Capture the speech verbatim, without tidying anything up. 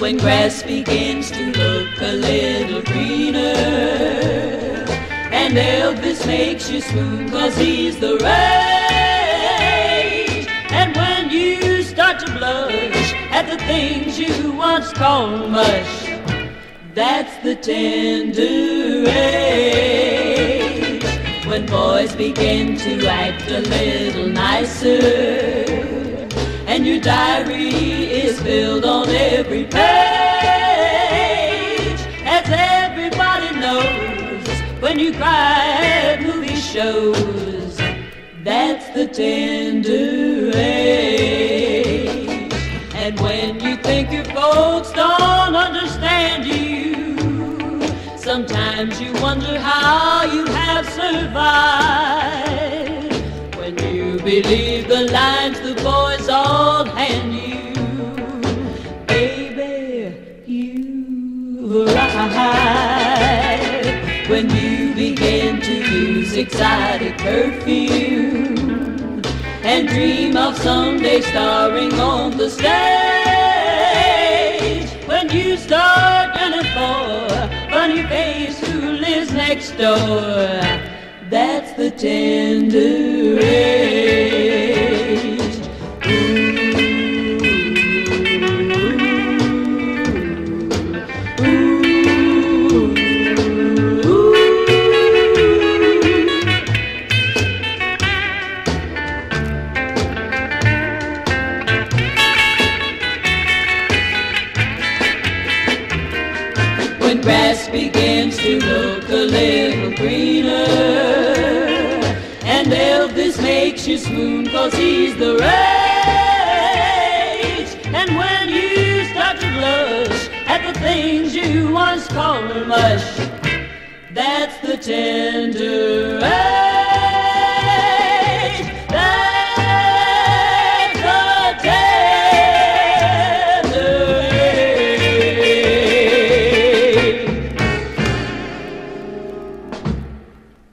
when grass begins to look a little greener, and Elvis makes you swoon 'cause he's the rage. And when you start to blush at the things you once called mush, that's the tender age. When boys begin to act a little nicer, and your diary is filled on every page, as everybody knows, when you cry at movie shows, that's the tender age. And when you think your folks don't understand you, sometimes you wonder how you have survived. When you believe the lines the boys all hand you, baby, you've arrived. When you begin to use exotic perfume and dream of someday starring on the stage, when you start yearning for funny face who lives next door, that's the tender age. Ooh, ooh, ooh. When grass begins to look a little greener, and Elvis makes you swoon 'cause he's the rage. And when you start to blush at the things you once called mush, that's the tender age.